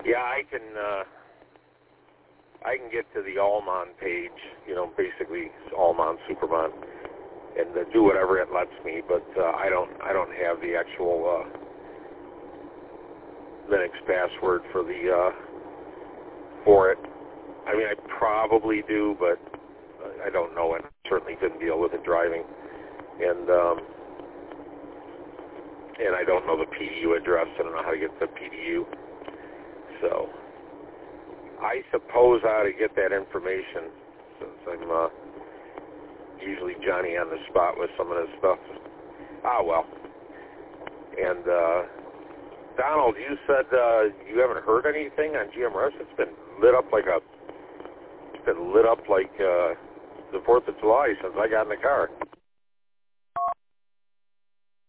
Yeah, I can get to the Allman page, basically Allman Superman, and do whatever it lets me. But I don't have the actual Linux password for it. I mean, I probably do, but I don't know it. Certainly didn't deal with it driving, and I don't know the PDU address. I don't know how to get the PDU. So I suppose I ought to get that information, since I'm usually Johnny on the spot with some of this stuff. Ah, well. And Donald, you said you haven't heard anything on GMRS. It's been lit up like the 4th of July since I got in the car.